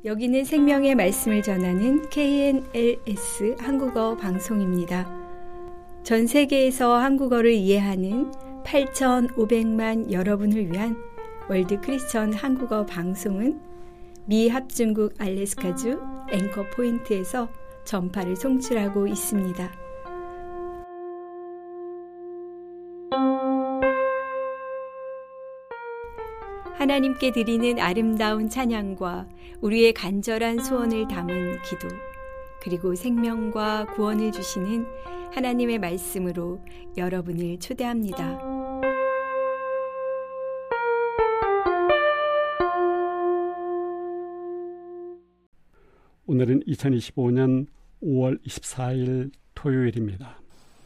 여기는 생명의 말씀을 전하는 KNLS 한국어 방송입니다. 전 세계에서 한국어를 이해하는 8,500만 여러분을 위한 월드 크리스천 한국어 방송은 미 합중국 알래스카주 앵커 포인트에서 전파를 송출하고 있습니다. 하나님께 드리는 아름다운 찬양과 우리의 간절한 소원을 담은 기도, 그리고 생명과 구원을 주시는 하나님의 말씀으로 여러분을 초대합니다. 오늘은 2025년 5월 24일 토요일입니다.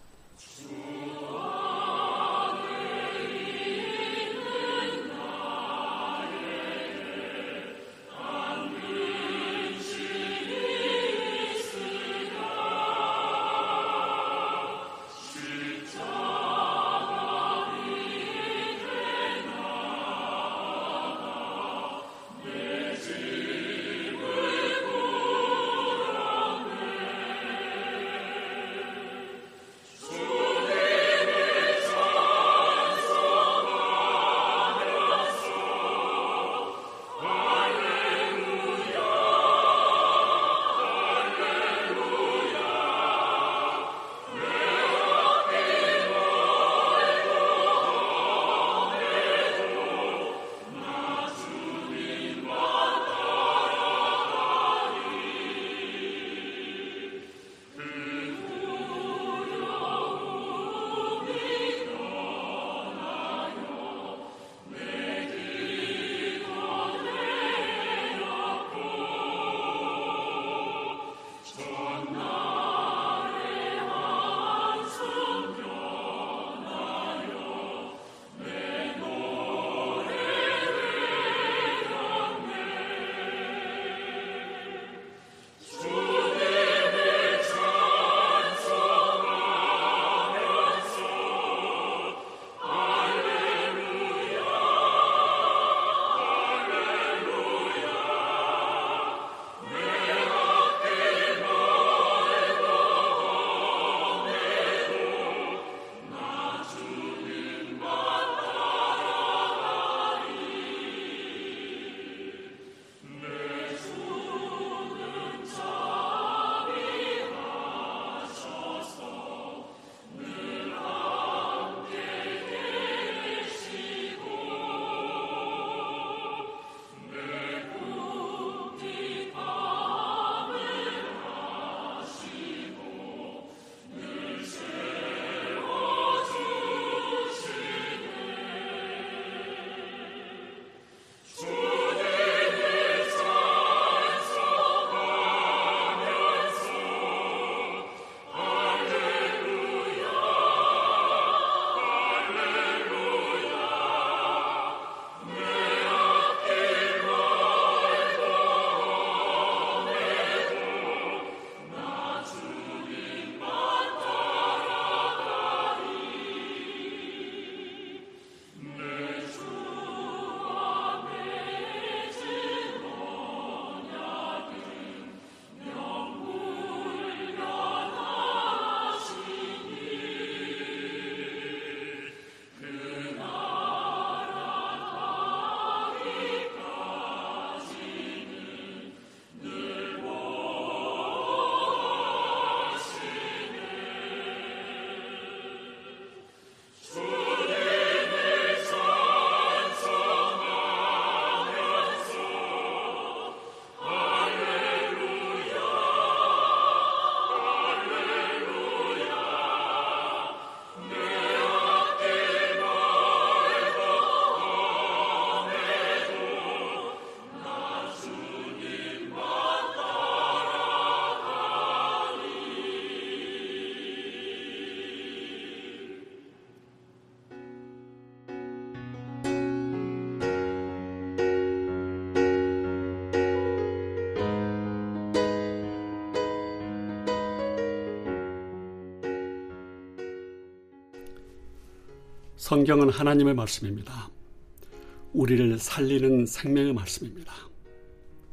성경은 하나님의 말씀입니다. 우리를 살리는 생명의 말씀입니다.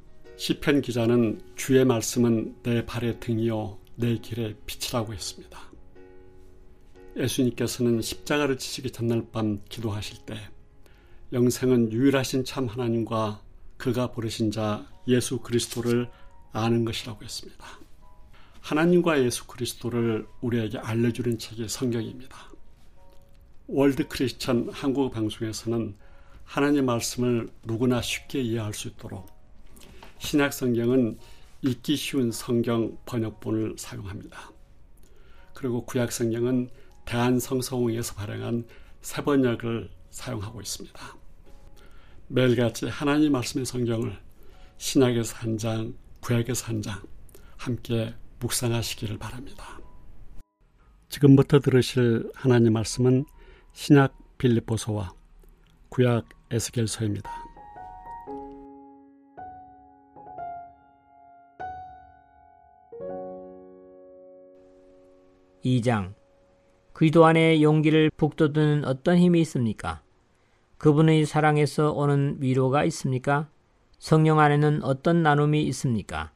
시편 기자는 주의 말씀은 내 발의 등이요 내 길의 빛이라고 했습니다. 예수님께서는 십자가를 지시기 전날 밤 기도하실 때 영생은 유일하신 참 하나님과 그가 부르신 자 예수 그리스도를 아는 것이라고 했습니다. 하나님과 예수 그리스도를 우리에게 알려주는 책이 성경입니다. 월드 크리스천 한국 방송에서는 하나님 말씀을 누구나 쉽게 이해할 수 있도록 신약 성경은 읽기 쉬운 성경 번역본을 사용합니다. 그리고 구약 성경은 대한성서공회에서 발행한 새 번역을 사용하고 있습니다. 매일같이 하나님 말씀의 성경을 신약에서 한 장, 구약에서 한 장 함께 묵상하시기를 바랍니다. 지금부터 들으실 하나님 말씀은 신약 빌립보서와 구약 에스겔서입니다. (2장) 그리스도 안에 용기를 북돋우는 어떤 힘이 있습니까? 그분의 사랑에서 오는 위로가 있습니까? 성령 안에는 어떤 나눔이 있습니까?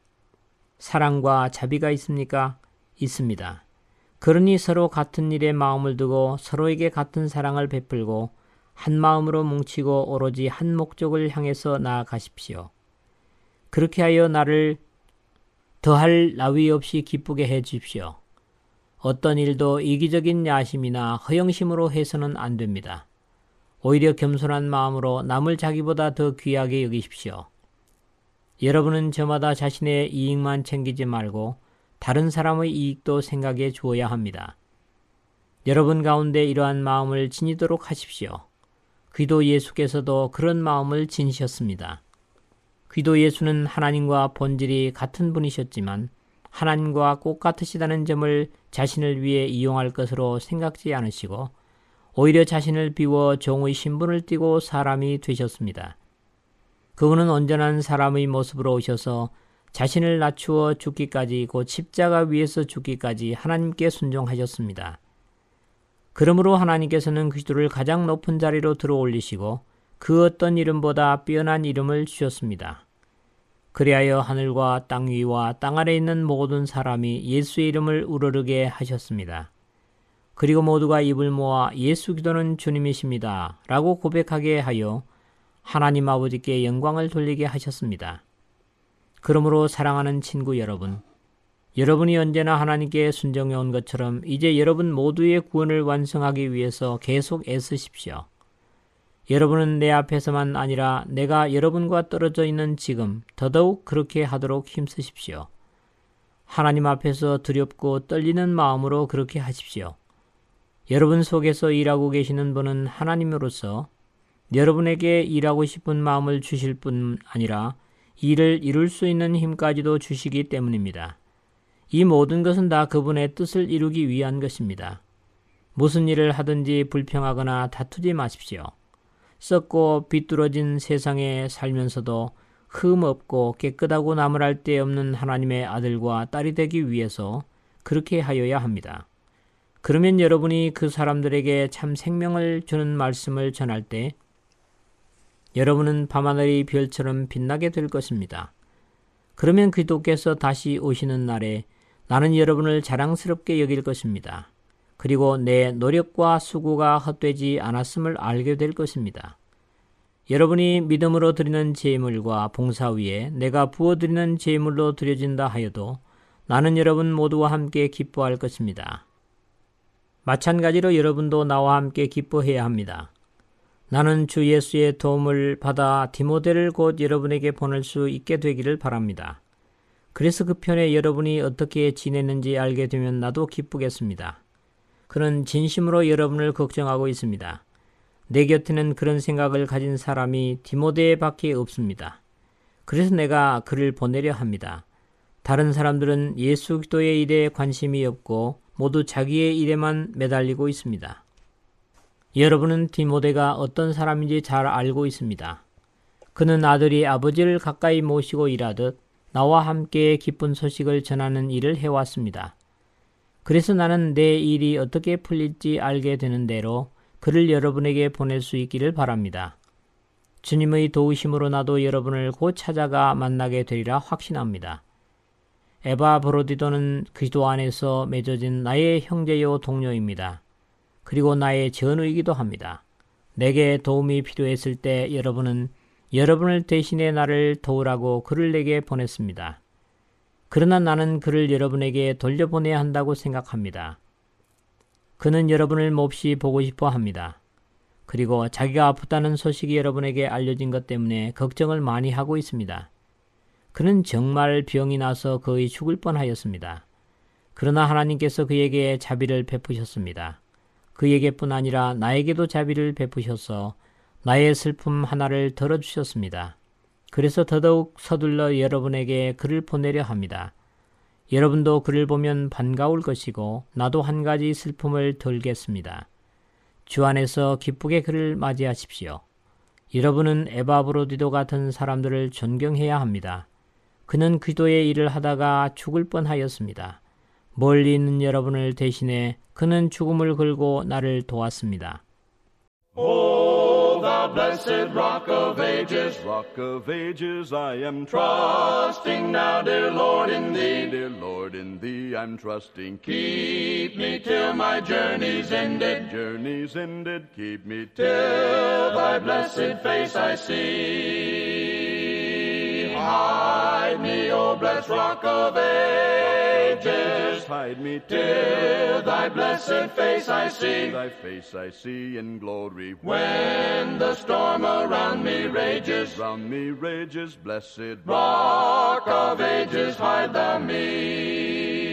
사랑과 자비가 있습니까? 있습니다. 그러니 서로 같은 일에 마음을 두고 서로에게 같은 사랑을 베풀고 한 마음으로 뭉치고 오로지 한 목적을 향해서 나아가십시오. 그렇게 하여 나를 더할 나위 없이 기쁘게 해 주십시오. 어떤 일도 이기적인 야심이나 허영심으로 해서는 안 됩니다. 오히려 겸손한 마음으로 남을 자기보다 더 귀하게 여기십시오. 여러분은 저마다 자신의 이익만 챙기지 말고 다른 사람의 이익도 생각해 주어야 합니다. 여러분 가운데 이러한 마음을 지니도록 하십시오. 그리스도 예수께서도 그런 마음을 지니셨습니다. 그리스도 예수는 하나님과 본질이 같은 분이셨지만 하나님과 꼭 같으시다는 점을 자신을 위해 이용할 것으로 생각지 않으시고 오히려 자신을 비워 종의 신분을 띠고 사람이 되셨습니다. 그분은 온전한 사람의 모습으로 오셔서 자신을 낮추어 죽기까지 곧 십자가 위에서 죽기까지 하나님께 순종하셨습니다. 그러므로 하나님께서는 그리스도를 가장 높은 자리로 들어올리시고 그 어떤 이름보다 뛰어난 이름을 주셨습니다. 그리하여 하늘과 땅 위와 땅 아래에 있는 모든 사람이 예수의 이름을 우러르게 하셨습니다. 그리고 모두가 입을 모아 예수 그리스도는 주님이십니다 라고 고백하게 하여 하나님 아버지께 영광을 돌리게 하셨습니다. 그러므로 사랑하는 친구 여러분, 여러분이 언제나 하나님께 순종해 온 것처럼 이제 여러분 모두의 구원을 완성하기 위해서 계속 애쓰십시오. 여러분은 내 앞에서만 아니라 내가 여러분과 떨어져 있는 지금 더더욱 그렇게 하도록 힘쓰십시오. 하나님 앞에서 두렵고 떨리는 마음으로 그렇게 하십시오. 여러분 속에서 일하고 계시는 분은 하나님으로서 여러분에게 일하고 싶은 마음을 주실 뿐 아니라 일을 이룰 수 있는 힘까지도 주시기 때문입니다. 이 모든 것은 다 그분의 뜻을 이루기 위한 것입니다. 무슨 일을 하든지 불평하거나 다투지 마십시오. 썩고 비뚤어진 세상에 살면서도 흠 없고 깨끗하고 나무랄 데 없는 하나님의 아들과 딸이 되기 위해서 그렇게 하여야 합니다. 그러면 여러분이 그 사람들에게 참 생명을 주는 말씀을 전할 때 여러분은 밤하늘의 별처럼 빛나게 될 것입니다. 그러면 그리스도께서 다시 오시는 날에 나는 여러분을 자랑스럽게 여길 것입니다. 그리고 내 노력과 수고가 헛되지 않았음을 알게 될 것입니다. 여러분이 믿음으로 드리는 제물과 봉사 위에 내가 부어드리는 제물로 드려진다 하여도 나는 여러분 모두와 함께 기뻐할 것입니다. 마찬가지로 여러분도 나와 함께 기뻐해야 합니다. 나는 주 예수의 도움을 받아 디모데를 곧 여러분에게 보낼 수 있게 되기를 바랍니다. 그래서 그 편에 여러분이 어떻게 지내는지 알게 되면 나도 기쁘겠습니다. 그는 진심으로 여러분을 걱정하고 있습니다. 내 곁에는 그런 생각을 가진 사람이 디모데밖에 없습니다. 그래서 내가 그를 보내려 합니다. 다른 사람들은 예수 그리스도의 일에 관심이 없고 모두 자기의 일에만 매달리고 있습니다. 여러분은 디모데가 어떤 사람인지 잘 알고 있습니다. 그는 아들이 아버지를 가까이 모시고 일하듯 나와 함께 기쁜 소식을 전하는 일을 해왔습니다. 그래서 나는 내 일이 어떻게 풀릴지 알게 되는 대로 그를 여러분에게 보낼 수 있기를 바랍니다. 주님의 도우심으로 나도 여러분을 곧 찾아가 만나게 되리라 확신합니다. 에바브로디도는 그리스도 안에서 맺어진 나의 형제요 동료입니다. 그리고 나의 전우이기도 합니다. 내게 도움이 필요했을 때 여러분은 여러분을 대신해 나를 도우라고 그를 내게 보냈습니다. 그러나 나는 그를 여러분에게 돌려보내야 한다고 생각합니다. 그는 여러분을 몹시 보고 싶어 합니다. 그리고 자기가 아프다는 소식이 여러분에게 알려진 것 때문에 걱정을 많이 하고 있습니다. 그는 정말 병이 나서 거의 죽을 뻔하였습니다. 그러나 하나님께서 그에게 자비를 베푸셨습니다. 그에게뿐 아니라 나에게도 자비를 베푸셔서 나의 슬픔 하나를 덜어주셨습니다. 그래서 더더욱 서둘러 여러분에게 글을 보내려 합니다. 여러분도 그를 보면 반가울 것이고 나도 한 가지 슬픔을 덜겠습니다. 주 안에서 기쁘게 그를 맞이하십시오. 여러분은 에바브로디도 같은 사람들을 존경해야 합니다. 그는 기도의 일을 하다가 죽을 뻔하였습니다. 멀리 있는 여러분을 대신해 그는 죽음을 걸고 나를 도왔습니다. O thou blessed rock of ages, I am trusting now, dear Lord, in thee, I'm trusting. Keep me till my journey's ended, keep me till thy blessed face I see. Hide me, O blessed rock of ages, hide me till thy blessed face I see. Thy face I see in glory. When the storm around me rages, blessed rock of ages, hide thou me.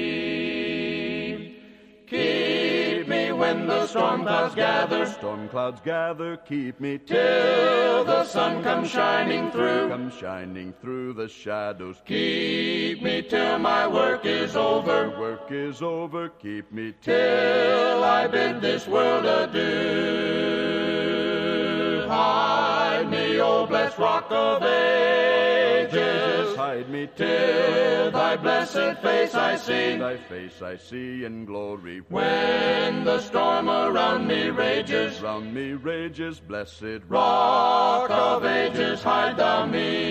Keep me when the storm clouds gather, keep me till the sun comes shining through, the shadows. Keep me till my work is over, keep me till I bid this world adieu. Hide me, O blessed rock of ages, hide me till thy blessed face I see, thy face I see in glory. When the storm around me rages, blessed rock of ages, hide thou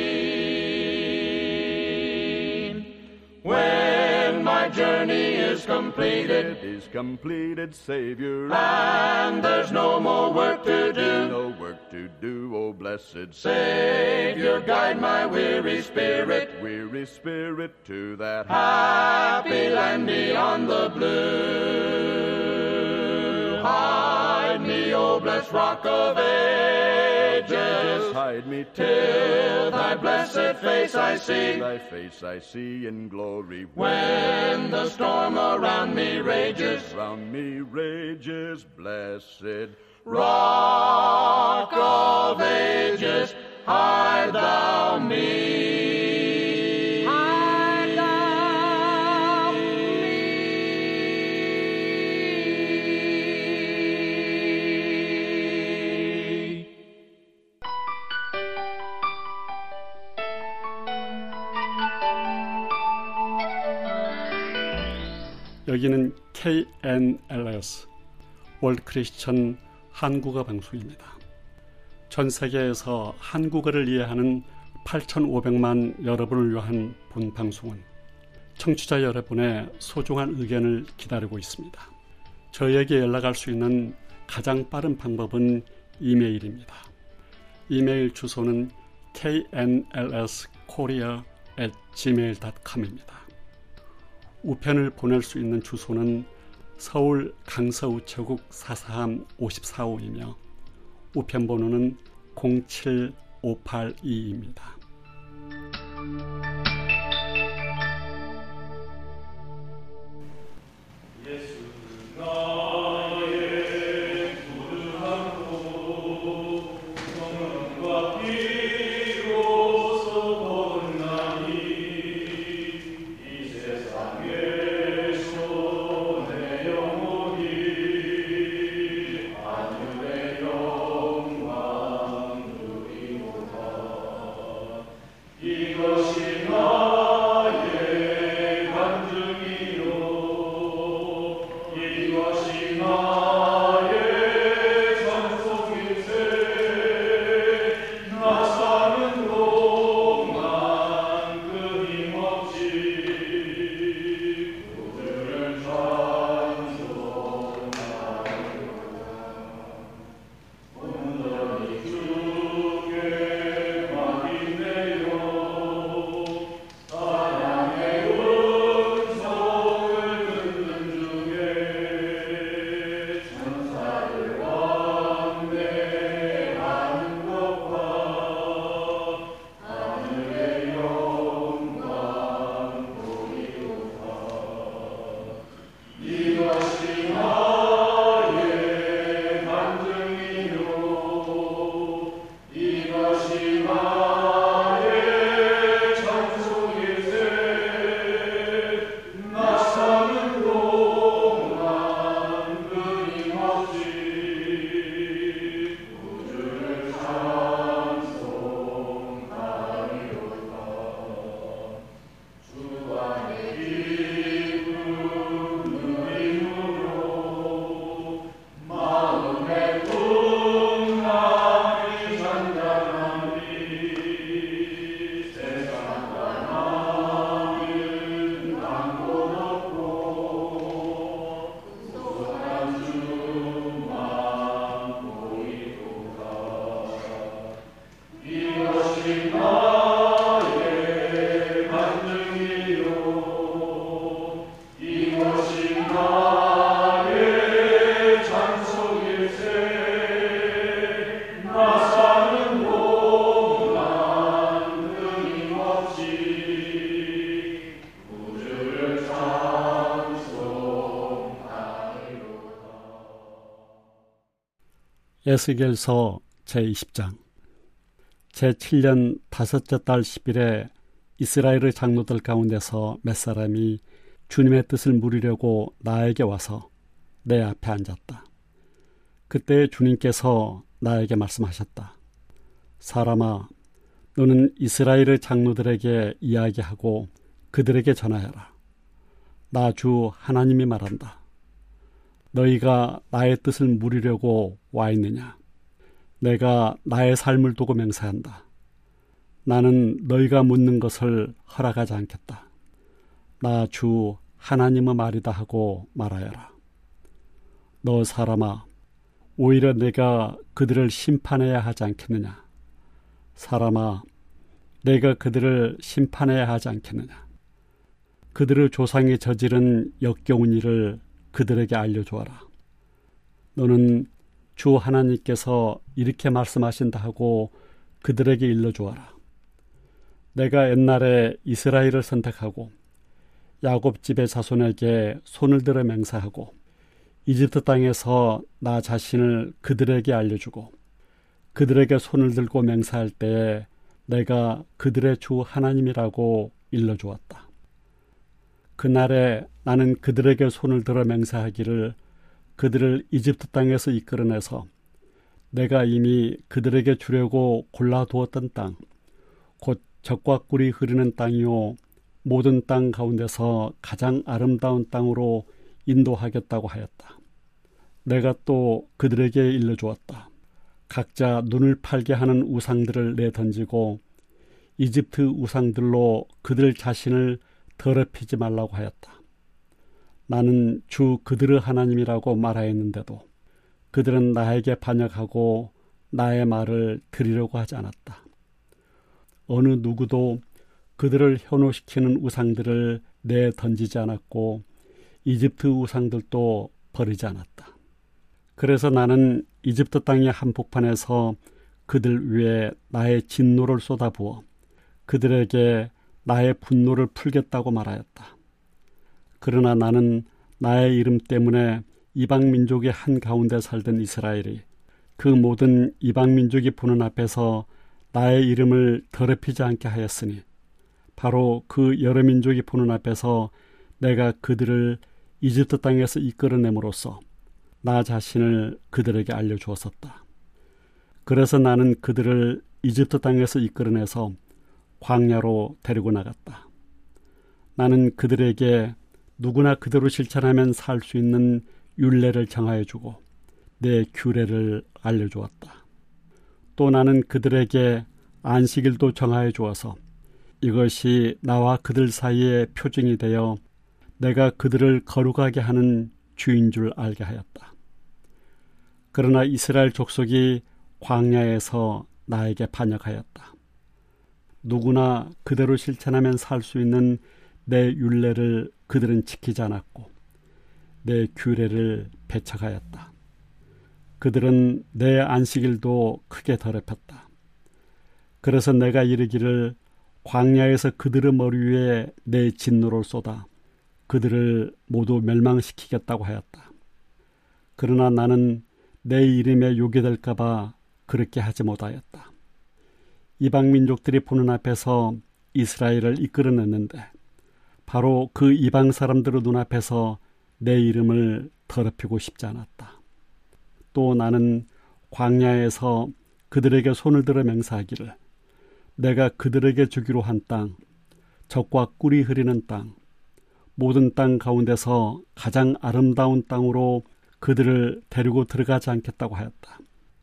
me. When my journey is completed, Savior, and there's no more work to do, O blessed Savior, guide my weary spirit to that happy land beyond the blue. Hide me, O blessed rock of ages, hide me till thy blessed face I see, thy face I see in glory. When the storm around me rages, blessed rock of ages, hide thou me. Hide thou me. 여기는 KNLS 월드 크리스천 한국어 방송입니다. 전 세계에서 한국어를 이해하는 8,500만 여러분을 위한 본 방송은 청취자 여러분의 소중한 의견을 기다리고 있습니다. 저에게 연락할 수 있는 가장 빠른 방법은 이메일입니다. 이메일 주소는 knlskorea@gmail.com입니다. 우편을 보낼 수 있는 주소는 서울 강서우체국 443-5445이며 우편번호는 07582입니다. 이것이 에스겔서 제20장. 제7년 5째 달 10일에 이스라엘의 장로들 가운데서 몇 사람이 주님의 뜻을 물으려고 나에게 와서 내 앞에 앉았다. 그때 주님께서 나에게 말씀하셨다. 사람아, 너는 이스라엘의 장로들에게 이야기하고 그들에게 전하여라. 나 주 하나님이 말한다. 너희가 나의 뜻을 물으려고 와 있느냐? 내가 나의 삶을 두고 맹세한다. 나는 너희가 묻는 것을 허락하지 않겠다. 나 주 하나님의 말이다 하고 말하여라. 너 사람아, 오히려 내가 그들을 심판해야 하지 않겠느냐? 사람아, 내가 그들을 심판해야 하지 않겠느냐? 그들의 조상이 저지른 역겨운 일을 그들에게 알려주어라. 너는 주 하나님께서 이렇게 말씀하신다 하고 그들에게 일러주어라. 내가 옛날에 이스라엘을 선택하고 야곱 집의 자손에게 손을 들어 맹세하고 이집트 땅에서 나 자신을 그들에게 알려주고 그들에게 손을 들고 맹세할 때에 내가 그들의 주 하나님이라고 일러주었다. 그날에 나는 그들에게 손을 들어 맹세하기를 그들을 이집트 땅에서 이끌어내서 내가 이미 그들에게 주려고 골라두었던 땅, 곧 젖과 꿀이 흐르는 땅이요 모든 땅 가운데서 가장 아름다운 땅으로 인도하겠다고 하였다. 내가 또 그들에게 일러주었다. 각자 눈을 팔게 하는 우상들을 내던지고 이집트 우상들로 그들 자신을 더럽히지 말라고 하였다. 나는 주 그들의 하나님이라고 말하였는데도 그들은 나에게 반역하고 나의 말을 들으려고 하지 않았다. 어느 누구도 그들을 현혹시키는 우상들을 내던지지 않았고 이집트 우상들도 버리지 않았다. 그래서 나는 이집트 땅의 한복판에서 그들 위에 나의 진노를 쏟아부어 그들에게 나의 분노를 풀겠다고 말하였다. 그러나 나는 나의 이름 때문에 이방민족의 한가운데 살던 이스라엘이 그 모든 이방민족이 보는 앞에서 나의 이름을 더럽히지 않게 하였으니 바로 그 여러 민족이 보는 앞에서 내가 그들을 이집트 땅에서 이끌어냄으로써 나 자신을 그들에게 알려주었었다. 그래서 나는 그들을 이집트 땅에서 이끌어내서 광야로 데리고 나갔다. 나는 그들에게 누구나 그대로 실천하면 살 수 있는 율례를 정하여주고 내 규례를 알려주었다. 또 나는 그들에게 안식일도 정하여 주어서 이것이 나와 그들 사이의 표징이 되어 내가 그들을 거룩하게 하는 주인 줄 알게 하였다. 그러나 이스라엘 족속이 광야에서 나에게 반역하였다. 누구나 그대로 실천하면 살 수 있는 내 율례를 그들은 지키지 않았고 내 규례를 배척하였다. 그들은 내 안식일도 크게 더럽혔다. 그래서 내가 이르기를 광야에서 그들의 머리 위에 내 진노를 쏟아 그들을 모두 멸망시키겠다고 하였다. 그러나 나는 내 이름에 욕이 될까 봐 그렇게 하지 못하였다. 이방민족들이 보는 앞에서 이스라엘을 이끌어냈는데 바로 그 이방 사람들의 눈앞에서 내 이름을 더럽히고 싶지 않았다. 또 나는 광야에서 그들에게 손을 들어 맹세하기를 내가 그들에게 주기로 한 땅, 젖과 꿀이 흐르는 땅, 모든 땅 가운데서 가장 아름다운 땅으로 그들을 데리고 들어가지 않겠다고 하였다.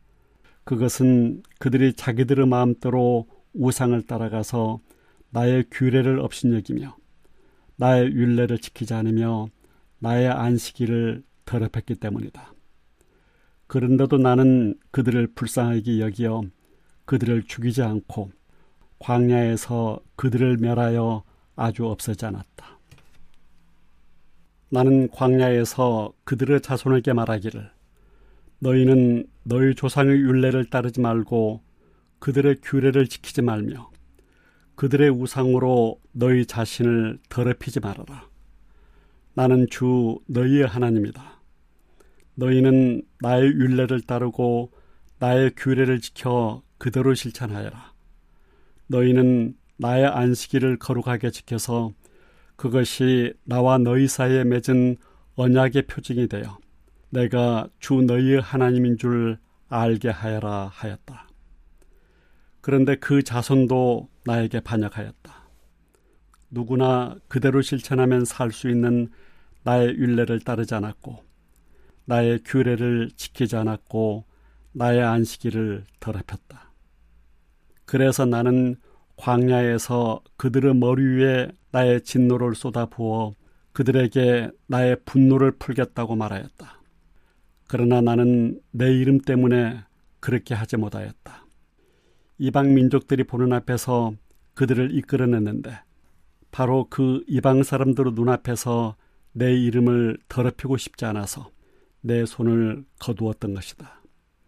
그것은 그들이 자기들의 마음대로 우상을 따라가서 나의 규례를 업신여기며 나의 율례를 지키지 않으며 나의 안식일을 더럽혔기 때문이다. 그런데도 나는 그들을 불쌍하게 여기어 그들을 죽이지 않고 광야에서 그들을 멸하여 아주 없애지 않았다. 나는 광야에서 그들의 자손에게 말하기를 너희는 너희 조상의 율례를 따르지 말고 그들의 규례를 지키지 말며 그들의 우상으로 너희 자신을 더럽히지 말아라. 나는 주 너희의 하나님이다. 너희는 나의 율례를 따르고 나의 규례를 지켜 그대로 실천하여라. 너희는 나의 안식일을 거룩하게 지켜서 그것이 나와 너희 사이에 맺은 언약의 표징이 되어 내가 주 너희의 하나님인 줄 알게 하여라 하였다. 그런데 그 자손도 나에게 반역하였다. 누구나 그대로 실천하면 살 수 있는 나의 율례를 따르지 않았고 나의 규례를 지키지 않았고 나의 안식일을 더럽혔다. 그래서 나는 광야에서 그들의 머리 위에 나의 진노를 쏟아부어 그들에게 나의 분노를 풀겠다고 말하였다. 그러나 나는 내 이름 때문에 그렇게 하지 못하였다. 이방 민족들이 보는 앞에서 그들을 이끌어냈는데 바로 그 이방 사람들의 눈앞에서 내 이름을 더럽히고 싶지 않아서 내 손을 거두었던 것이다.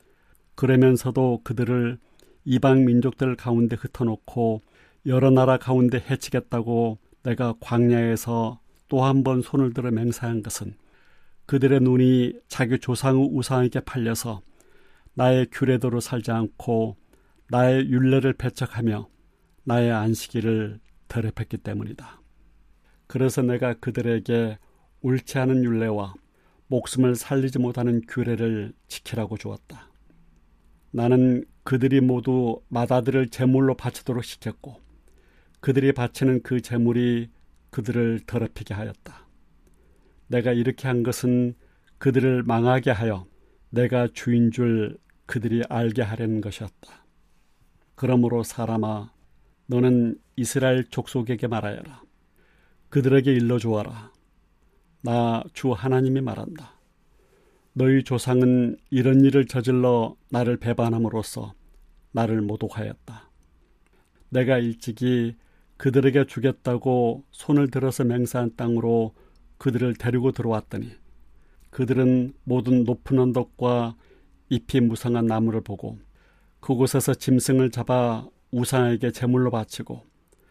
그러면서도 그들을 이방 민족들 가운데 흩어놓고 여러 나라 가운데 해치겠다고 내가 광야에서 또 한 번 손을 들어 맹세한 것은 그들의 눈이 자기 조상의 우상에게 팔려서 나의 규례대로 살지 않고 나의 율례를 배척하며 나의 안식일을 더럽혔기 때문이다. 그래서 내가 그들에게 옳지 않은 율례와 목숨을 살리지 못하는 규례를 지키라고 주었다. 나는 그들이 모두 맏아들을 제물로 바치도록 시켰고 그들이 바치는 그 제물이 그들을 더럽히게 하였다. 내가 이렇게 한 것은 그들을 망하게 하여 내가 주인 줄 그들이 알게 하려는 것이었다. 그러므로 사람아, 너는 이스라엘 족속에게 말하여라. 그들에게 일러주어라. 나 주 하나님이 말한다. 너희 조상은 이런 일을 저질러 나를 배반함으로써 나를 모독하였다. 내가 일찍이 그들에게 주겠다고 손을 들어서 맹세한 땅으로 그들을 데리고 들어왔더니 그들은 모든 높은 언덕과 잎이 무성한 나무를 보고 그곳에서 짐승을 잡아 우상에게 제물로 바치고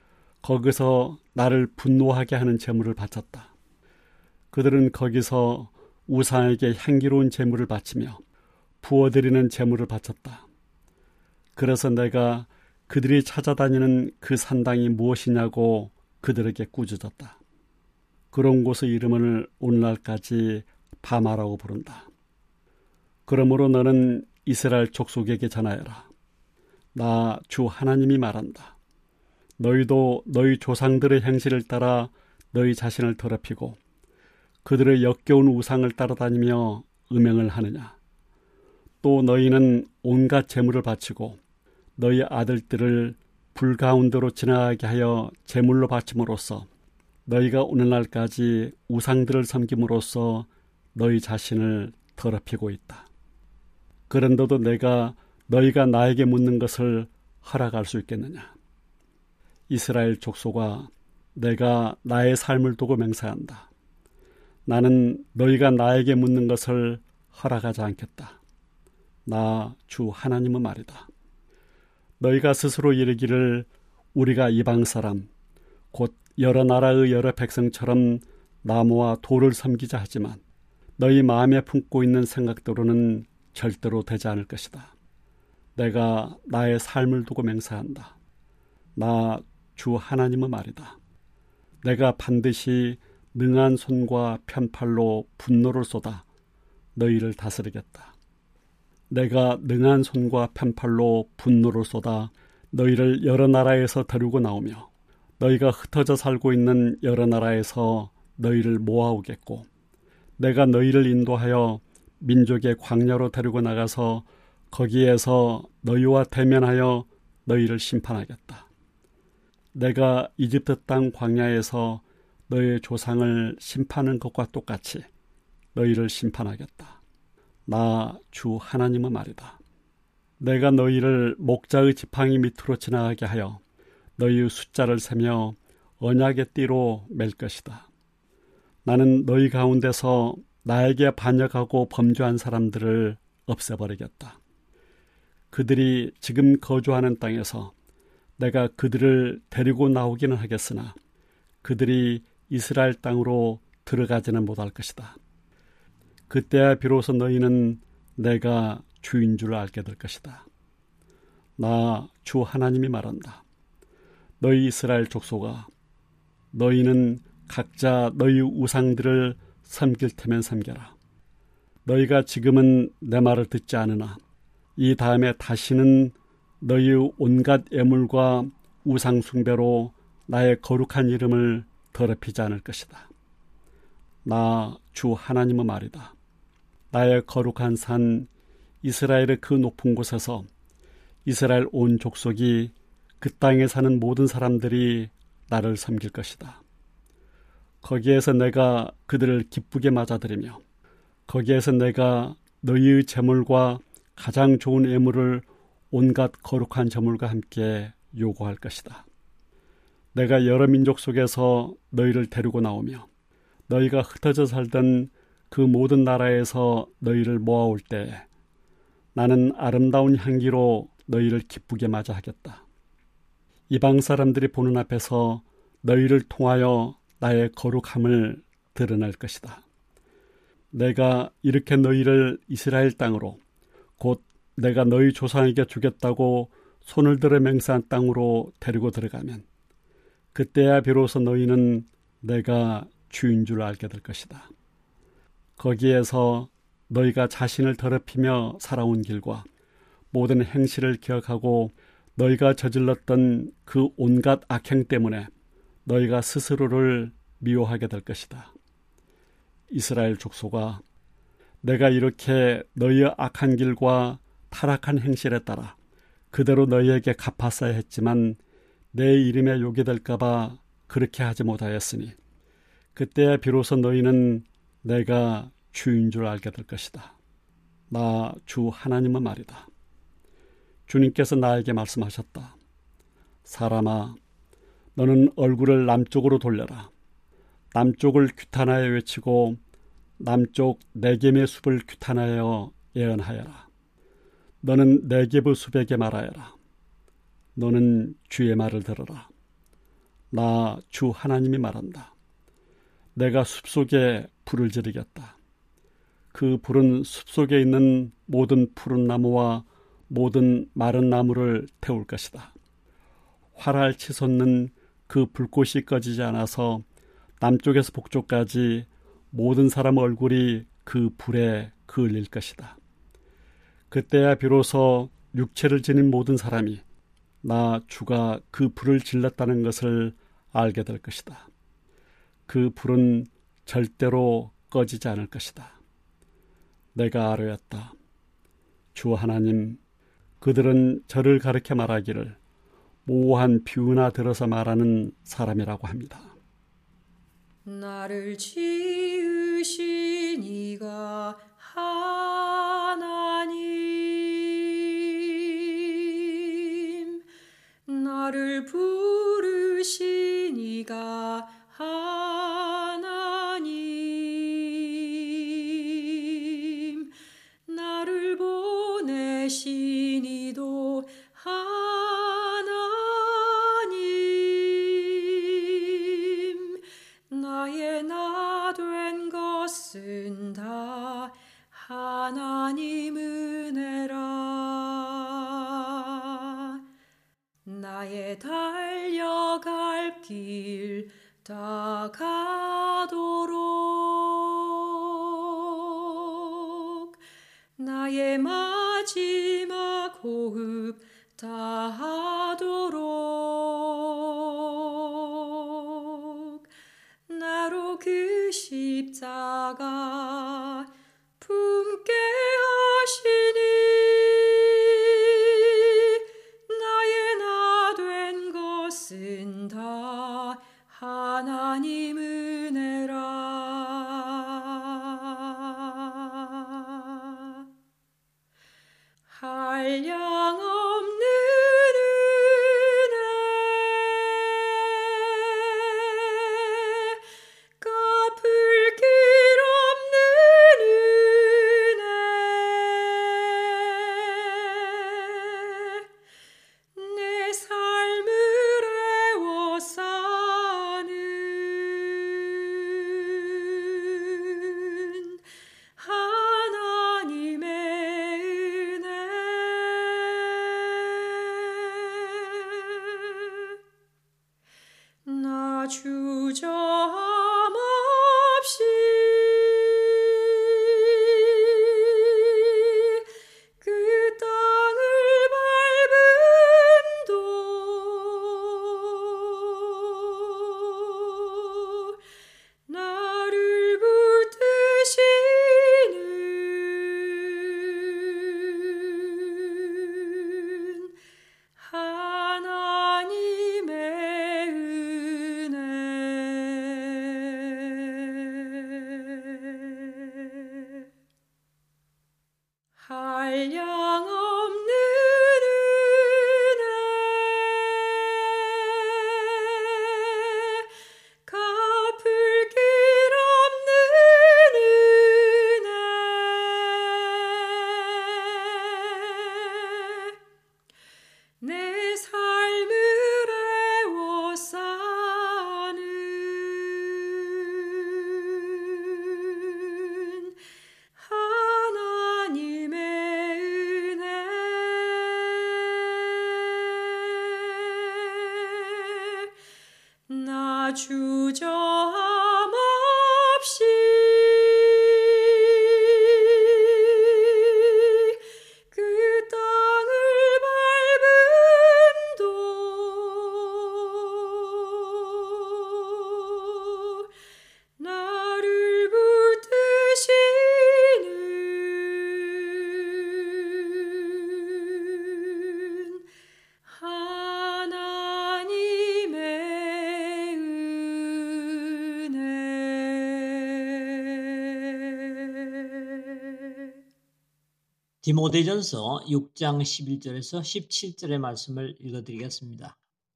거기서 나를 분노하게 하는 제물을 바쳤다. 그들은 거기서 우상에게 향기로운 제물을 바치며 부어드리는 제물을 바쳤다. 그래서 내가 그들이 찾아다니는 그 산당이 무엇이냐고 그들에게 꾸짖었다. 그런 곳의 이름을 오늘날까지 바마라고 부른다. 그러므로 너는 이스라엘 족속에게 전하여라. 나 주 하나님이 말한다. 너희도 너희 조상들의 행실을 따라 너희 자신을 더럽히고 그들의 역겨운 우상을 따라다니며 음행을 하느냐. 또 너희는 온갖 제물을 바치고 너희 아들들을 불 가운데로 지나가게 하여 제물로 바침으로써 너희가 오늘날까지 우상들을 섬김으로써 너희 자신을 더럽히고 있다. 그런데도 내가 너희가 나에게 묻는 것을 허락할 수 있겠느냐. 이스라엘 족속아, 내가 나의 삶을 두고 맹세한다. 나는 너희가 나에게 묻는 것을 허락하지 않겠다. 나 주 하나님의 말이다. 너희가 스스로 이르기를 우리가 이방 사람 곧 여러 나라의 여러 백성처럼 나무와 돌을 섬기자 하지만 너희 마음에 품고 있는 생각대로는 절대로 되지 않을 것이다. 내가 나의 삶을 두고 맹세한다. 나 주 하나님의 말이다. 내가 반드시 능한 손과 편팔로 분노를 쏟아 너희를 다스리겠다. 내가 능한 손과 편팔로 분노를 쏟아 너희를 여러 나라에서 데리고 나오며 너희가 흩어져 살고 있는 여러 나라에서 너희를 모아오겠고 내가 너희를 인도하여 민족의 광야로 데리고 나가서 거기에서 너희와 대면하여 너희를 심판하겠다. 내가 이집트 땅 광야에서 너희의 조상을 심판한 것과 똑같이 너희를 심판하겠다. 나 주 하나님의 말이다. 내가 너희를 목자의 지팡이 밑으로 지나가게 하여 너희의 숫자를 세며 언약의 띠로 맬 것이다. 나는 너희 가운데서 나에게 반역하고 범죄한 사람들을 없애버리겠다. 그들이 지금 거주하는 땅에서 내가 그들을 데리고 나오기는 하겠으나 그들이 이스라엘 땅으로 들어가지는 못할 것이다. 그때야 비로소 너희는 내가 주인 줄 알게 될 것이다. 나 주 하나님이 말한다. 너희 이스라엘 족속아, 너희는 각자 너희 우상들을 섬길 테면 섬겨라. 너희가 지금은 내 말을 듣지 않으나 이 다음에 다시는 너희의 온갖 애물과 우상 숭배로 나의 거룩한 이름을 더럽히지 않을 것이다. 나 주 하나님의 말이다. 나의 거룩한 산 이스라엘의 그 높은 곳에서 이스라엘 온 족속이 그 땅에 사는 모든 사람들이 나를 섬길 것이다. 거기에서 내가 그들을 기쁘게 맞아들이며 거기에서 내가 너희의 제물과 가장 좋은 예물을 온갖 거룩한 제물과 함께 요구할 것이다. 내가 여러 민족 속에서 너희를 데리고 나오며 너희가 흩어져 살던 그 모든 나라에서 너희를 모아올 때에 나는 아름다운 향기로 너희를 기쁘게 맞이하겠다. 이방 사람들이 보는 앞에서 너희를 통하여 나의 거룩함을 드러낼 것이다. 내가 이렇게 너희를 이스라엘 땅으로 곧 내가 너희 조상에게 주겠다고 손을 들어 맹세한 땅으로 데리고 들어가면 그때야 비로소 너희는 내가 주인 줄 알게 될 것이다. 거기에서 너희가 자신을 더럽히며 살아온 길과 모든 행실을 기억하고 너희가 저질렀던 그 온갖 악행 때문에 너희가 스스로를 미워하게 될 것이다. 이스라엘 족속아, 내가 이렇게 너희의 악한 길과 타락한 행실에 따라 그대로 너희에게 갚았어야 했지만 내 이름에 욕이 될까 봐 그렇게 하지 못하였으니 그때야 비로소 너희는 내가 주인 줄 알게 될 것이다. 나 주 하나님의 말이다. 주님께서 나에게 말씀하셨다. 사람아, 너는 얼굴을 남쪽으로 돌려라. 남쪽을 규탄하여 외치고 남쪽 네겝의 숲을 규탄하여 예언하여라. 너는 네겝의 숲에게 말하여라. 너는 주의 말을 들어라. 나 주 하나님이 말한다. 내가 숲속에 불을 지르겠다. 그 불은 숲속에 있는 모든 푸른 나무와 모든 마른 나무를 태울 것이다. 활활 치솟는 그 불꽃이 꺼지지 않아서 남쪽에서 북쪽까지 모든 사람 얼굴이 그 불에 그을릴 것이다. 그때야 비로소 육체를 지닌 모든 사람이 나 주가 그 불을 질렀다는 것을 알게 될 것이다. 그 불은 절대로 꺼지지 않을 것이다. 내가 아뢰었다. 주 하나님, 그들은 저를 가르쳐 말하기를 모호한 비유나 들어서 말하는 사람이라고 합니다. 나를 지으신 이가 하나님, 나를 부르신 이가 하나님, 나를 보내신 이도 하나님, 나의 나 된 것은 다 하나님 은혜라. 나의 달려갈 길 다 가도록 나의 마지막 호흡 다 하도록 나로 그 십자가 품게 하시니 나의 나 된 것은 다 하나님 은혜라. 한량없는 은혜, 갚을 길 없는 은혜, 내 삶을 애워 사는 주저함 없이 그 땅을 밟음도 나를 붙드시는 하나님의 은혜. 한량없는 은혜, 갚을 길 없는 은혜, 내 삶을 애워싸는 하나님의 은혜. 나 주저함 없이 그 땅을 밟음도 나를 붙드시는 하나님의 은혜. 디모데전서 6장 11절에서 17절의 말씀을 읽어드리겠습니다.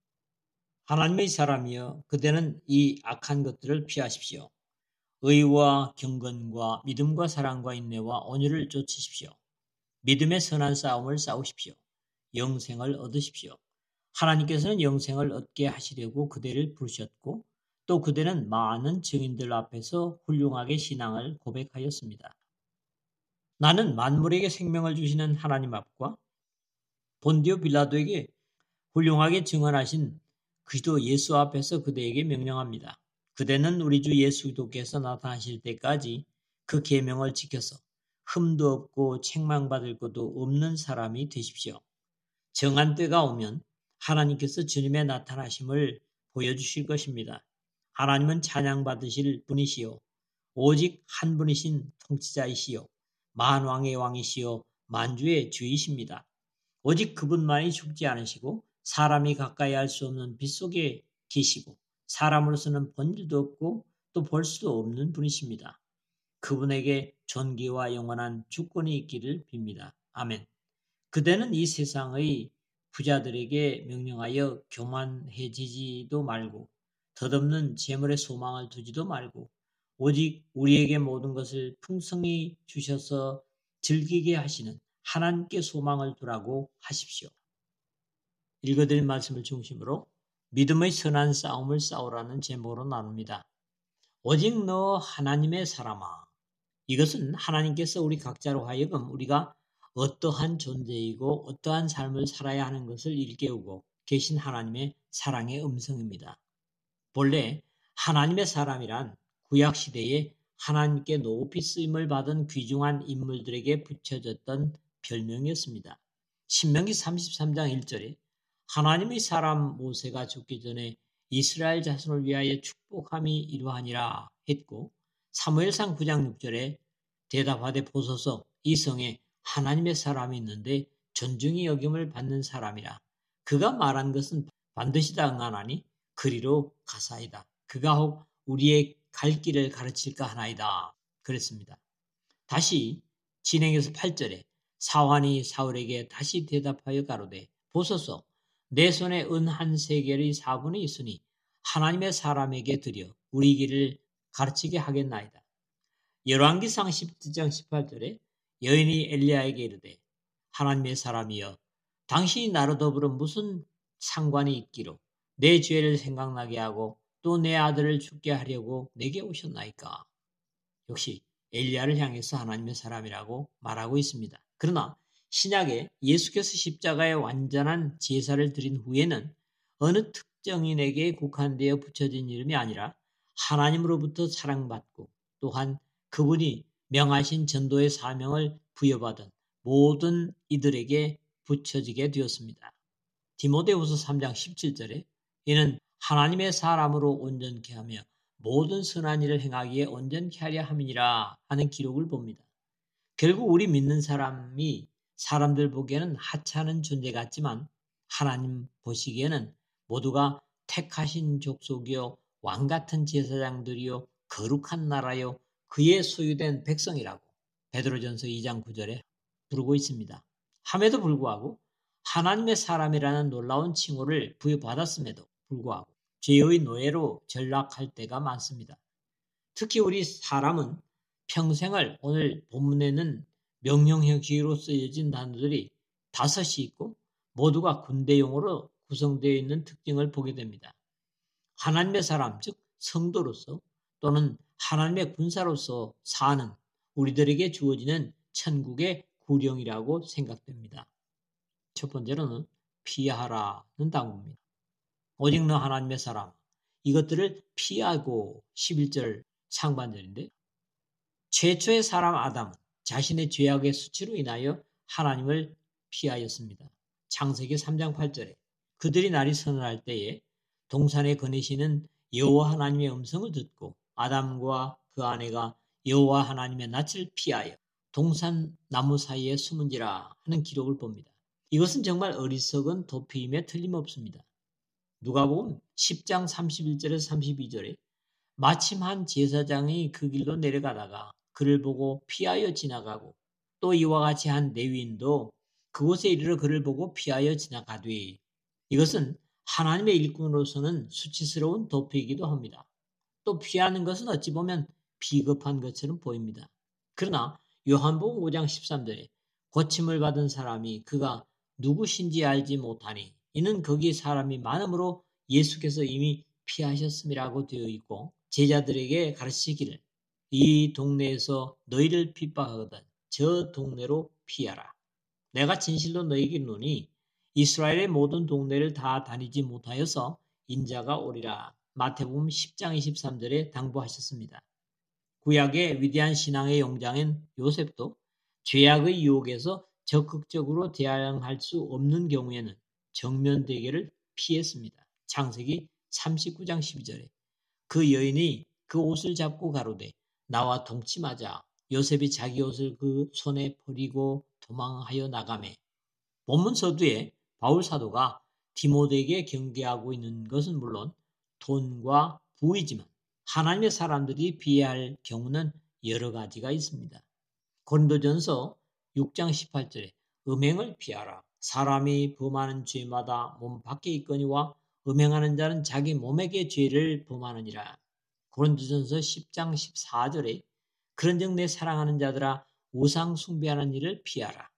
하나님의 사람이여 그대는 이 악한 것들을 피하십시오. 의와 경건과 믿음과 사랑과 인내와 온유를 좇으십시오. 믿음의 선한 싸움을 싸우십시오. 영생을 얻으십시오. 하나님께서는 영생을 얻게 하시려고 그대를 부르셨고 또 그대는 많은 증인들 앞에서 훌륭하게 신앙을 고백하였습니다. 나는 만물에게 생명을 주시는 하나님 앞과 본디오 빌라도에게 훌륭하게 증언하신 그리스도 예수 앞에서 그대에게 명령합니다. 그대는 우리 주 예수 그리스도께서 나타나실 때까지 그 계명을 지켜서 흠도 없고 책망받을 것도 없는 사람이 되십시오. 정한 때가 오면 하나님께서 주님의 나타나심을 보여주실 것입니다. 하나님은 찬양받으실 분이시요 오직 한 분이신 통치자이시요 만왕의 왕이시요 만주의 주이십니다. 오직 그분만이 죽지 않으시고 사람이 가까이 할 수 없는 빛 속에 계시고 사람으로서는 본 일도 없고 또 볼 수도 없는 분이십니다. 그분에게 존귀와 영원한 주권이 있기를 빕니다. 아멘. 그대는 이 세상의 부자들에게 명령하여 교만해지지도 말고 덧없는 재물에 소망을 두지도 말고 오직 우리에게 모든 것을 풍성히 주셔서 즐기게 하시는 하나님께 소망을 두라고 하십시오. 읽어드린 말씀을 중심으로 믿음의 선한 싸움을 싸우라는 제목으로 나눕니다. 오직 너 하나님의 사람아. 이것은 하나님께서 우리 각자로 하여금 우리가 어떠한 존재이고 어떠한 삶을 살아야 하는 것을 일깨우고 계신 하나님의 사랑의 음성입니다. 본래 하나님의 사람이란 구약시대에 하나님께 높이 쓰임을 받은 귀중한 인물들에게 붙여졌던 별명이었습니다. 신명기 33장 1절에 하나님의 사람 모세가 죽기 전에 이스라엘 자손을 위하여 축복함이 이러하니라 했고 사무엘상 9장 6절에 대답하되 보소서 이 성에 하나님의 사람이 있는데 존중이 여김을 받는 사람이라. 그가 말한 것은 반드시 다 응하나니 그리로 가사이다. 그가 혹 우리의 갈 길을 가르칠까 하나이다. 그랬습니다. 다시 진행해서 8절에 사환이 사울에게 다시 대답하여 가로되 보소서 내 손에 은 한 세겔의 4분이 있으니 하나님의 사람에게 드려 우리 길을 가르치게 하겠나이다. 열왕기상 10장 18절에 여인이 엘리야에게 이르되 하나님의 사람이여 당신이 나로 더불어 무슨 상관이 있기로 내 죄를 생각나게 하고 또 내 아들을 죽게 하려고 내게 오셨나이까. 역시 엘리야를 향해서 하나님의 사람이라고 말하고 있습니다. 그러나 신약에 예수께서 십자가의 완전한 제사를 드린 후에는 어느 특정인에게 국한되어 붙여진 이름이 아니라 하나님으로부터 사랑받고 또한 그분이 명하신 전도의 사명을 부여받은 모든 이들에게 붙여지게 되었습니다. 디모데후서 3장 17절에 이는 하나님의 사람으로 온전케 하며 모든 선한 일을 행하기에 온전케 하려 함이니라 하는 기록을 봅니다. 결국 우리 믿는 사람이 사람들 보기에는 하찮은 존재 같지만 하나님 보시기에는 모두가 택하신 족속이요 왕같은 제사장들이요 거룩한 나라요 그의 소유된 백성이라고 베드로전서 2장 9절에 부르고 있습니다. 함에도 불구하고 하나님의 사람이라는 놀라운 칭호를 부여받았음에도 불구하고 죄의 노예로 전락할 때가 많습니다. 특히 우리 사람은 평생을 오늘 본문에는 명령형식으로 쓰여진 단어들이 5이 있고 모두가 군대용어로 구성되어 있는 특징을 보게 됩니다. 하나님의 사람, 즉 성도로서 또는 하나님의 군사로서 사는 우리들에게 주어지는 천국의 구령이라고 생각됩니다. 첫 번째로는 피하라는 당부입니다. 오직 너 하나님의 사람, 이것들을 피하고 11절 상반절인데 최초의 사람 아담은 자신의 죄악의 수치로 인하여 하나님을 피하였습니다. 창세기 3장 8절에 그들이 날이 서늘할 때에 동산에 거니시는 여호와 하나님의 음성을 듣고 아담과 그 아내가 여호와 하나님의 낯을 피하여 동산 나무 사이에 숨은지라 하는 기록을 봅니다. 이것은 정말 어리석은 도피임에 틀림없습니다. 누가복음 10장 31절에서 32절에 마침 한 제사장이 그 길로 내려가다가 그를 보고 피하여 지나가고 또 이와 같이 한 레위인도 그곳에 이르러 그를 보고 피하여 지나가되 이것은 하나님의 일꾼으로서는 수치스러운 도피이기도 합니다. 또 피하는 것은 어찌 보면 비겁한 것처럼 보입니다. 그러나 요한복음 5장 13절에 고침을 받은 사람이 그가 누구신지 알지 못하니 이는 거기 사람이 많음으로 예수께서 이미 피하셨음이라고 되어 있고 제자들에게 가르치기를 이 동네에서 너희를 핍박하거든 저 동네로 피하라. 내가 진실로 너희에게 이르노니 이스라엘의 모든 동네를 다 다니지 못하여서 인자가 오리라. 마태복음 10장 23절에 당부하셨습니다. 구약의 위대한 신앙의 용장인 요셉도 죄악의 유혹에서 적극적으로 대항할 수 없는 경우에는 정면 대결을 피했습니다. 창세기 39장 12절에 그 여인이 그 옷을 잡고 가로되 나와 동침하자. 요셉이 자기 옷을 그 손에 버리고 도망하여 나가매. 본문 서두에 바울 사도가 디모데에게 경계하고 있는 것은 물론 돈과 부이지만 하나님의 사람들이 피해할 경우는 여러 가지가 있습니다. 고린도전서 6장 18절에 음행을 피하라. 사람이 범하는 죄마다 몸 밖에 있거니와 음행하는 자는 자기 몸에게 죄를 범하느니라. 고린도전서 10장 14절에 그런즉 내 사랑하는 자들아 우상 숭배하는 일을 피하라.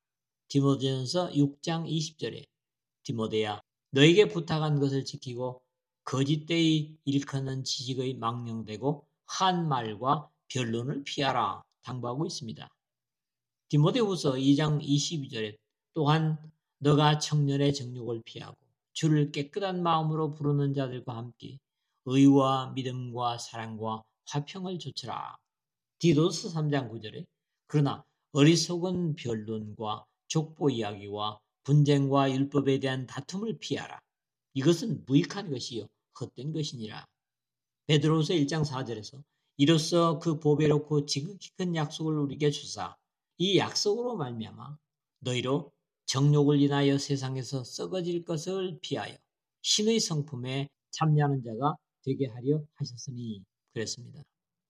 디모데전서 6장 20절에 디모데야 너에게 부탁한 것을 지키고 거짓되이 일컫는 지식의 망령되고 한 말과 변론을 피하라 당부하고 있습니다. 디모데후서 2장 22절에 또한 너가 청년의 정욕을 피하고 주를 깨끗한 마음으로 부르는 자들과 함께 의와 믿음과 사랑과 화평을 조처라. 디도서 3장 9절에 그러나 어리석은 변론과 족보 이야기와 분쟁과 율법에 대한 다툼을 피하라. 이것은 무익한 것이요 헛된 것이니라. 베드로후서 1장 4절에서 이로써 그 보배롭고 지극히 큰 약속을 우리에게 주사 이 약속으로 말미암아 너희로 정욕을 인하여 세상에서 썩어질 것을 피하여 신의 성품에 참여하는 자가 되게 하려 하셨으니 그랬습니다.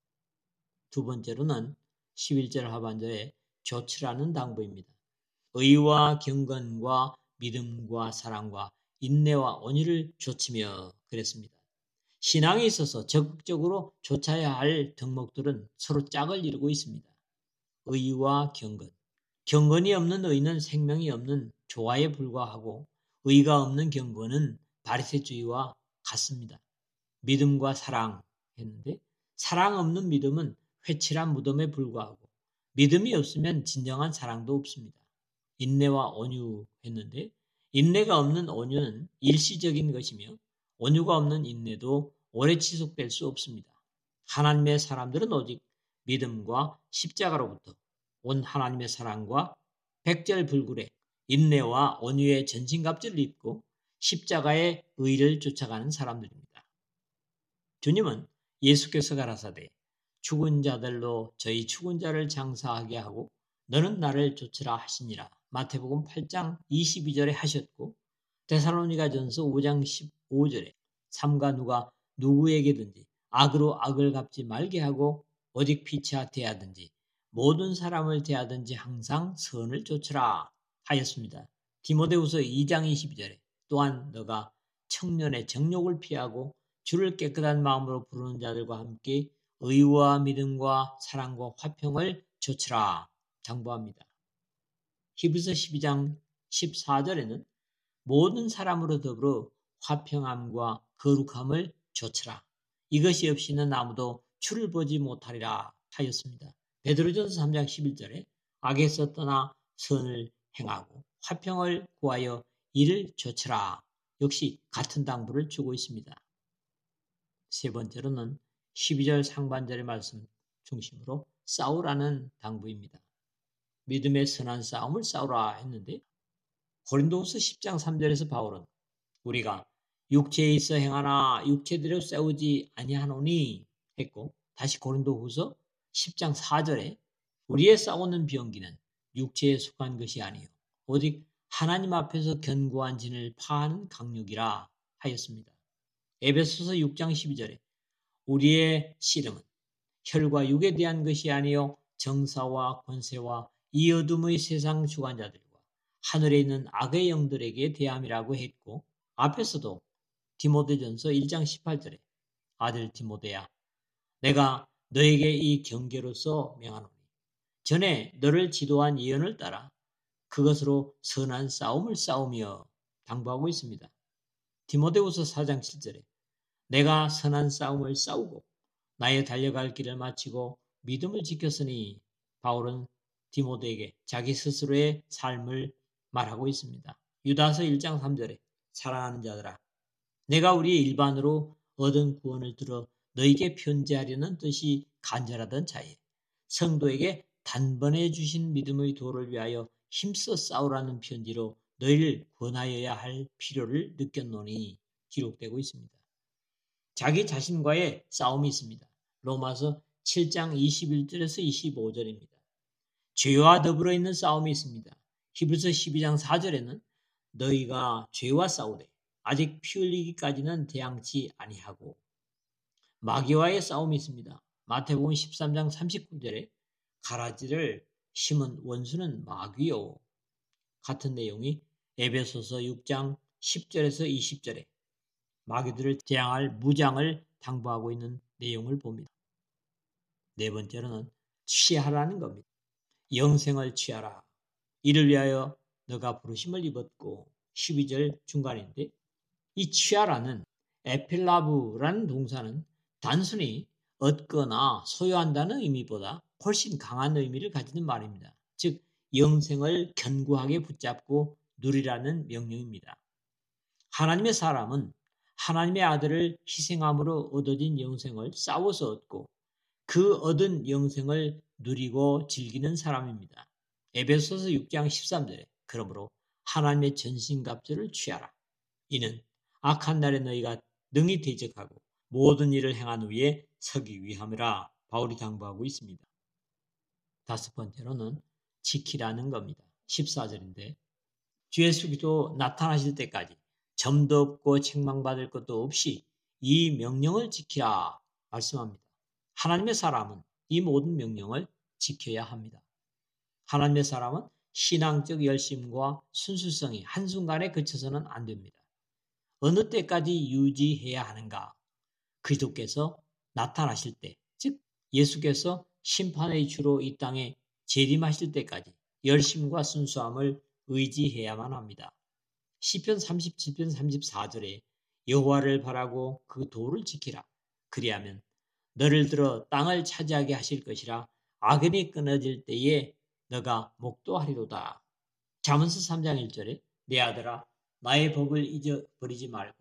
두 번째로는 11절 하반절에 조치라는 당부입니다. 의와 경건과 믿음과 사랑과 인내와 온유를 조치며 그랬습니다. 신앙에 있어서 적극적으로 좇아야 할 덕목들은 서로 짝을 이루고 있습니다. 의와 경건. 경건이 없는 의는 생명이 없는 조화에 불과하고 의가 없는 경건은 바리새주의와 같습니다. 믿음과 사랑 했는데 사랑 없는 믿음은 회칠한 무덤에 불과하고 믿음이 없으면 진정한 사랑도 없습니다. 인내와 온유 했는데 인내가 없는 온유는 일시적인 것이며 온유가 없는 인내도 오래 지속될 수 없습니다. 하나님의 사람들은 오직 믿음과 십자가로부터 온 하나님의 사랑과 백절불굴의 인내와 온유의 전신갑주를 입고 십자가의 의를 쫓아가는 사람들입니다. 주님은 예수께서 가라사대 죽은 자들로 저희 죽은 자를 장사하게 하고 너는 나를 쫓으라 하시니라. 마태복음 8장 22절에 하셨고 데살로니가전서 5장 15절에 삼가 누가 누구에게든지 악으로 악을 갚지 말게 하고 오직 피차 대하든지 모든 사람을 대하든지 항상 선을 쫓으라 하였습니다. 디모데후서 2장 22절에 또한 너가 청년의 정욕을 피하고 주를 깨끗한 마음으로 부르는 자들과 함께 의와 믿음과 사랑과 화평을 좇으라 당부합니다. 히브리서 12장 14절에는 모든 사람으로 더불어 화평함과 거룩함을 좇으라. 이것이 없이는 아무도 주를 보지 못하리라 하였습니다. 베드로전서 3장 11절에 악에서 떠나 선을 행하고 화평을 구하여 이를 좇으라. 역시 같은 당부를 주고 있습니다. 세 번째로는 12절 상반절의 말씀 중심으로 싸우라는 당부입니다. 믿음의 선한 싸움을 싸우라 했는데 고린도후서 10장 3절에서 바울은 우리가 육체에 있어 행하나 육체대로 싸우지 아니하노니 했고 다시 고린도후서 10장 4절에 우리의 싸우는 병기는 육체에 속한 것이 아니요 오직 하나님 앞에서 견고한 진을 파하는 강력이라 하였습니다. 에베소서 6장 12절에 우리의 씨름은 혈과 육에 대한 것이 아니요 정사와 권세와 이 어둠의 세상 주관자들과 하늘에 있는 악의 영들에게 대함이라고 했고 앞에서도 디모데전서 1장 18절에 아들 디모데야 내가 너에게 이 경계로서 명하노니 전에 너를 지도한 예언을 따라 그것으로 선한 싸움을 싸우며 당부하고 있습니다. 디모데후서 4장 7절에 내가 선한 싸움을 싸우고 나의 달려갈 길을 마치고 믿음을 지켰으니 바울은 디모데에게 자기 스스로의 삶을 말하고 있습니다. 유다서 1장 3절에 사랑하는 자들아 내가 우리의 일반으로 얻은 구원을 들어 너에게 편지하려는 뜻이 간절하던 자에 성도에게 단번에 주신 믿음의 도를 위하여 힘써 싸우라는 편지로 너희를 권하여야 할 필요를 느꼈노니 기록되고 있습니다. 자기 자신과의 싸움이 있습니다. 로마서 7장 21절에서 25절입니다. 죄와 더불어 있는 싸움이 있습니다. 히브리서 12장 4절에는 너희가 죄와 싸우되 아직 피 흘리기까지는 대항치 아니하고 마귀와의 싸움이 있습니다. 마태복음 13장 39절에 가라지를 심은 원수는 마귀요. 같은 내용이 에베소서 6장 10절에서 20절에 마귀들을 대항할 무장을 당부하고 있는 내용을 봅니다. 네 번째로는 취하라는 겁니다. 영생을 취하라. 이를 위하여 너가 부르심을 입었고 12절 중간인데 이 취하라는 에필라브라는 동사는 단순히 얻거나 소유한다는 의미보다 훨씬 강한 의미를 가지는 말입니다. 즉 영생을 견고하게 붙잡고 누리라는 명령입니다. 하나님의 사람은 하나님의 아들을 희생함으로 얻어진 영생을 싸워서 얻고 그 얻은 영생을 누리고 즐기는 사람입니다. 에베소서 6장 13절에 그러므로 하나님의 전신갑주를 취하라. 이는 악한 날에 너희가 능히 대적하고 모든 일을 행한 후에 서기 위함이라 바울이 당부하고 있습니다. 다섯 번째로는 지키라는 겁니다. 14절인데 주 예수께서 나타나실 때까지 점도 없고 책망받을 것도 없이 이 명령을 지키라 말씀합니다. 하나님의 사람은 이 모든 명령을 지켜야 합니다. 하나님의 사람은 신앙적 열심과 순수성이 한순간에 그쳐서는 안 됩니다. 어느 때까지 유지해야 하는가? 그리스도께서 나타나실 때, 즉 예수께서 심판의 주로 이 땅에 재림하실 때까지 열심과 순수함을 의지해야만 합니다. 시편 37편 34절에 여호와를 바라고 그 도를 지키라. 그리하면 너를 들어 땅을 차지하게 하실 것이라. 악인이 끊어질 때에 너가 목도하리로다. 잠언서 3장 1절에 내 아들아 나의 법을 잊어버리지 말고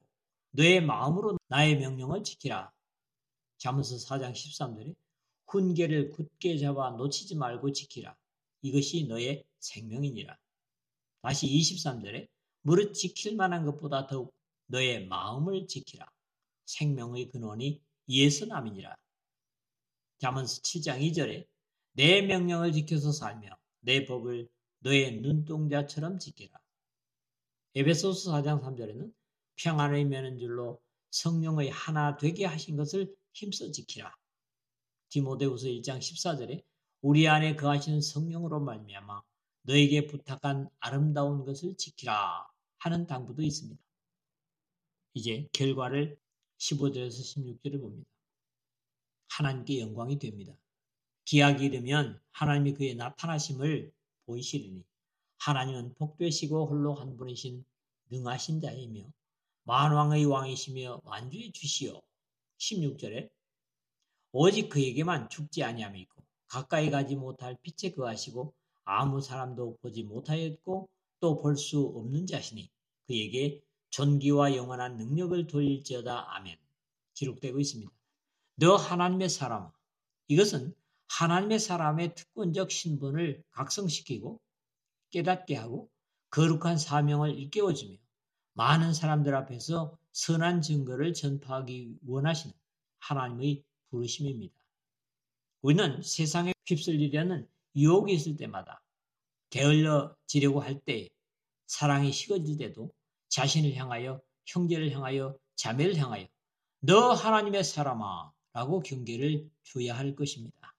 너의 마음으로 나의 명령을 지키라. 잠언서 4장 13절에 훈계를 굳게 잡아 놓치지 말고 지키라. 이것이 너의 생명이니라. 다시 23절에 무릇 지킬 만한 것보다 더욱 너의 마음을 지키라. 생명의 근원이 이에서 남이니라. 잠언서 7장 2절에 내 명령을 지켜서 살며 내 법을 너의 눈동자처럼 지키라. 에베소서 4장 3절에는 평안을 매는 줄로 성령의 하나 되게 하신 것을 힘써 지키라. 디모데후서 1장 14절에 우리 안에 거하시는 성령으로 말미암아 너에게 부탁한 아름다운 것을 지키라 하는 당부도 있습니다. 이제 결과를 15절에서 16절을 봅니다. 하나님께 영광이 됩니다. 기약이 이르면 하나님이 그의 나타나심을 보이시리니 하나님은 복되시고 홀로 한 분이신 능하신 자이며 만왕의 왕이시며 완주의 주시오. 16절에 오직 그에게만 죽지 아니함이 있고 가까이 가지 못할 빛에 거하시고 아무 사람도 보지 못하였고 또 볼 수 없는 자시니 그에게 존귀와 영원한 능력을 돌릴지어다. 아멘. 기록되고 있습니다. 너 하나님의 사람아, 이것은 하나님의 사람의 특권적 신분을 각성시키고 깨닫게 하고 거룩한 사명을 일깨워주며 많은 사람들 앞에서 선한 증거를 전파하기 원하시는 하나님의 부르심입니다. 우리는 세상에 휩쓸리려는 유혹이 있을 때마다 게을러지려고 할 때, 사랑이 식어질 때도 자신을 향하여, 형제를 향하여, 자매를 향하여 너 하나님의 사람아 라고 경계를 줘야 할 것입니다.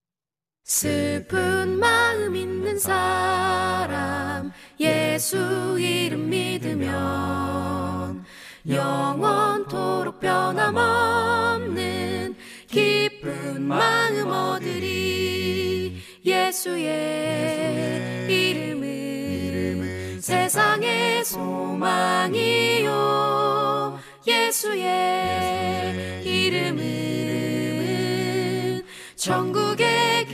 슬픈 마음 있는 사람 예수 이름 믿으면 영원토록 변함없는 기쁜 마음 얻으리. 예수의 이름은 세상의 소망이요 예수의 이름은 천국의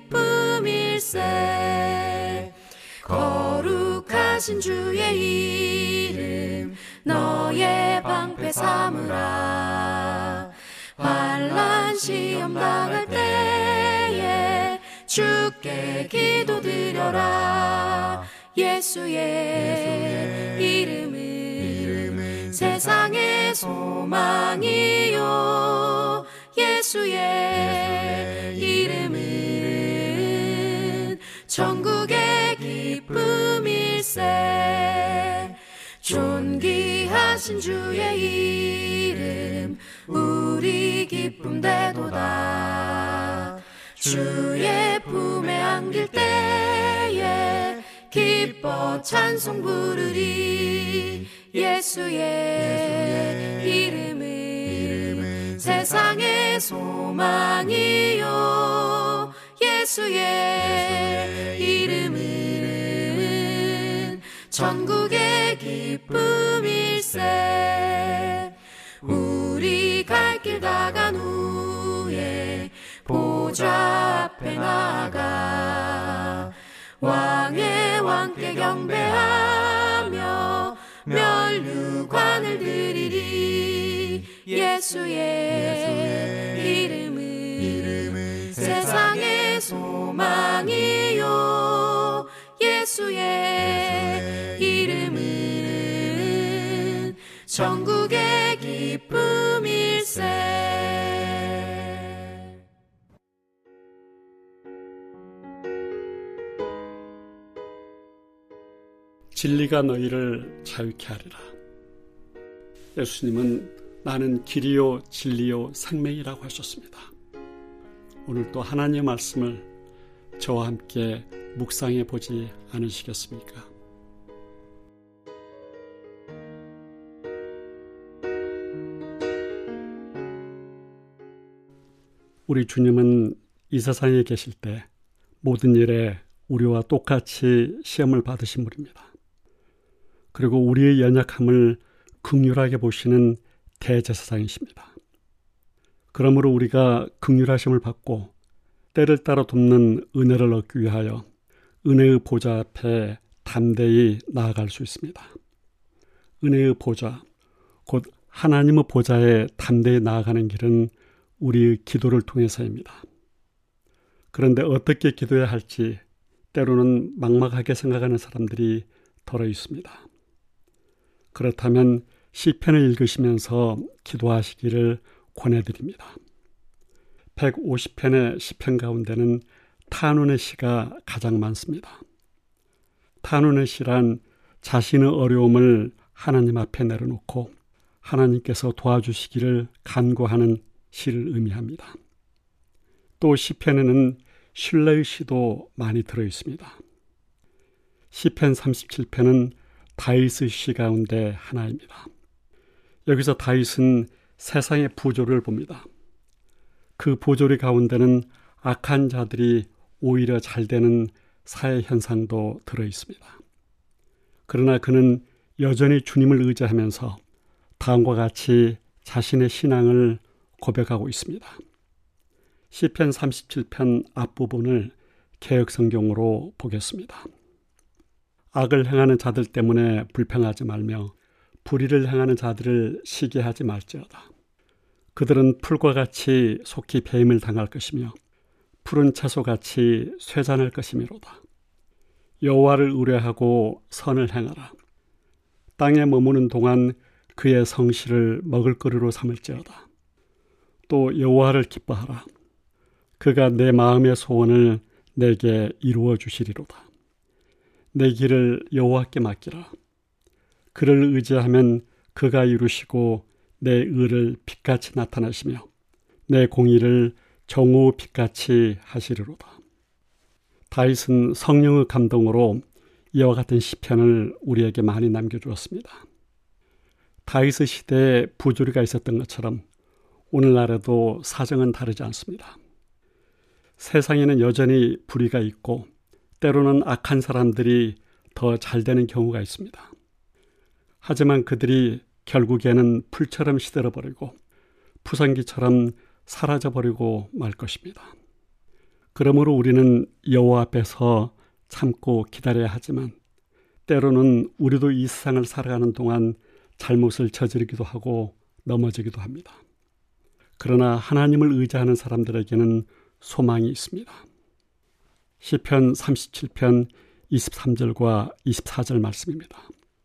기쁨일세. 거룩하신 주의 이름 너의 방패 삼으라. 환난 시험 당할 때에 주께 기도드려라. 예수의 이름은 세상의 소망이요 예수의 이름은 천국의 기쁨일세. 존귀하신 주의 이름 우리 기쁨 되도다. 주의 품에 안길 때에 기뻐 찬송 부르리. 예수의 이름은 세상의 소망이요 예수의 이름은 천국의 기쁨일세. 우리 갈 길 다간 후에 보좌 앞에 나아가 왕의 왕께 경배하며 면류관을 드리리. 예수의 이름은 세상의 소망이요 예수의 이름은 천국의 기쁨일세. 진리가 너희를 자유케 하리라. 예수님은 나는 길이요 진리요 생명이라고 하셨습니다. 오늘도 하나님의 말씀을 저와 함께 묵상해 보지 않으시겠습니까? 우리 주님은 이 세상에 계실 때 모든 일에 우리와 똑같이 시험을 받으신 분입니다. 그리고 우리의 연약함을 긍휼하게 보시는 대제사장이십니다. 그러므로 우리가 긍휼하심을 받고 때를 따라 돕는 은혜를 얻기 위하여 은혜의 보좌 앞에 담대히 나아갈 수 있습니다. 은혜의 보좌, 곧 하나님의 보좌에 담대히 나아가는 길은 우리의 기도를 통해서입니다. 그런데 어떻게 기도해야 할지 때로는 막막하게 생각하는 사람들이 덜어 있습니다. 그렇다면 시편을 읽으시면서 기도하시기를 권해드립니다. 150편의 시편 가운데는 탄원의 시가 가장 많습니다. 탄원의 시란 자신의 어려움을 하나님 앞에 내려놓고 하나님께서 도와주시기를 간구하는 시를 의미합니다. 또 시편에는 신뢰의 시도 많이 들어있습니다. 시편 37편은 다윗의 시 가운데 하나입니다. 여기서 다윗은 세상의 부조를 봅니다. 그 부조리 가운데는 악한 자들이 오히려 잘 되는 사회 현상도 들어있습니다. 그러나 그는 여전히 주님을 의지하면서 다음과 같이 자신의 신앙을 고백하고 있습니다. 시편 37편 앞부분을 개역성경으로 보겠습니다. 악을 행하는 자들 때문에 불평하지 말며 불의를 행하는 자들을 시기하지 말지어다. 그들은 풀과 같이 속히 배임을 당할 것이며 푸른 채소같이 쇠잔할 것이미로다. 여호와를 의뢰하고 선을 행하라. 땅에 머무는 동안 그의 성실을 먹을거리로 삼을지어다. 또 여호와를 기뻐하라. 그가 내 마음의 소원을 내게 이루어 주시리로다. 내 길을 여호와께 맡기라. 그를 의지하면 그가 이루시고 내 의를 빛같이 나타나시며 내 공의를 정오 빛같이 하시리로다. 다윗은 성령의 감동으로 이와 같은 시편을 우리에게 많이 남겨주었습니다. 다윗의 시대에 부조리가 있었던 것처럼 오늘날에도 사정은 다르지 않습니다. 세상에는 여전히 불의가 있고 때로는 악한 사람들이 더 잘 되는 경우가 있습니다. 하지만 그들이 결국에는 풀처럼 시들어버리고 푸성기처럼 사라져버리고 말 것입니다. 그러므로 우리는 여호와 앞에서 참고 기다려야 하지만 때로는 우리도 이 세상을 살아가는 동안 잘못을 저지르기도 하고 넘어지기도 합니다. 그러나 하나님을 의지하는 사람들에게는 소망이 있습니다. 시편 37편 23절과 24절 말씀입니다.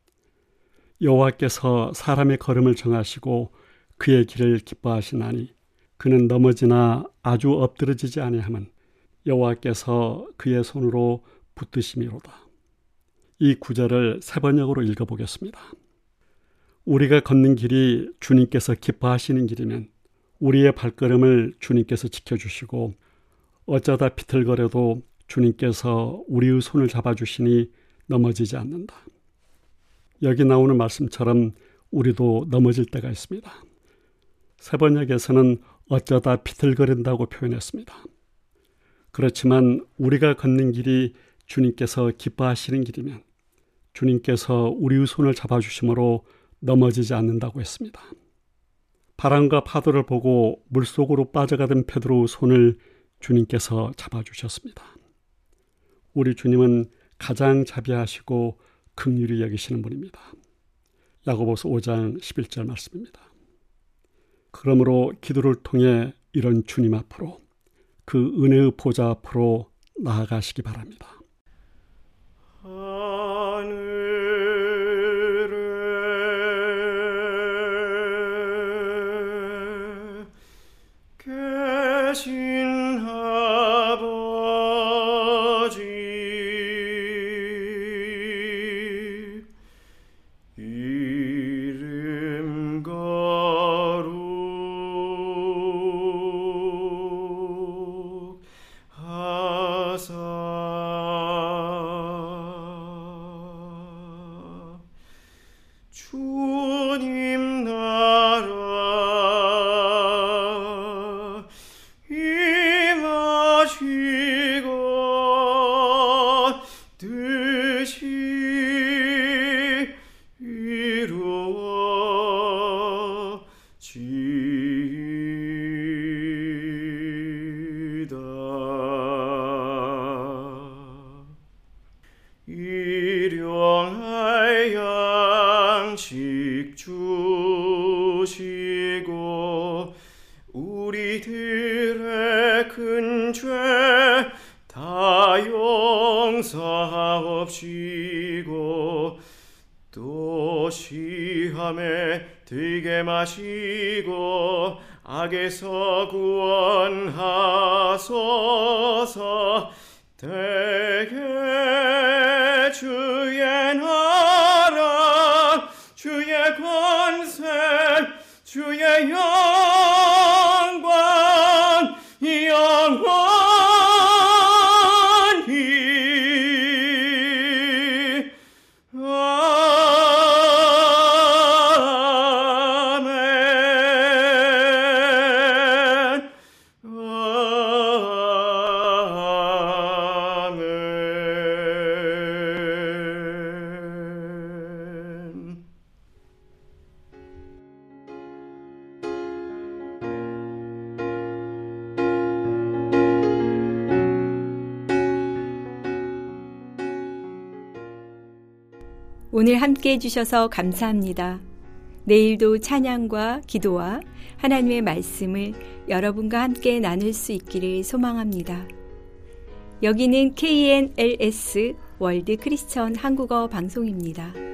여호와께서 사람의 걸음을 정하시고 그의 길을 기뻐하시나니 그는 넘어지나 아주 엎드러지지 아니함은 여호와께서 그의 손으로 붙드심이로다. 이 구절을 세 번역으로 읽어보겠습니다. 우리가 걷는 길이 주님께서 기뻐하시는 길이면 우리의 발걸음을 주님께서 지켜주시고 어쩌다 비틀거려도 주님께서 우리의 손을 잡아주시니 넘어지지 않는다. 여기 나오는 말씀처럼 우리도 넘어질 때가 있습니다. 세 번역에서는 어쩌다 비틀거린다고 표현했습니다. 그렇지만 우리가 걷는 길이 주님께서 기뻐하시는 길이면 주님께서 우리의 손을 잡아주심으로 넘어지지 않는다고 했습니다. 바람과 파도를 보고 물속으로 빠져가던 베드로의 손을 주님께서 잡아주셨습니다. 우리 주님은 가장 자비하시고 긍휼히 여기시는 분입니다. 야고보서 5장 11절 말씀입니다. 그러므로 기도를 통해 이런 주님 앞으로 그 은혜의 보좌 앞으로 나아가시기 바랍니다. 주님 나라 임하시고 뜻이 이루어지이다. 일용할 양식 주시옵소서. 우리들의 큰 죄 다 용서하옵시고 또 시험에 들게 마시고 악에서 구원하소서. 대개 주의 나라 주의 권세 주의 영광 영원히 오늘 함께 해주셔서 감사합니다. 내일도 찬양과 기도와 하나님의 말씀을 여러분과 함께 나눌 수 있기를 소망합니다. 여기는 KNLS 월드 크리스천 한국어 방송입니다.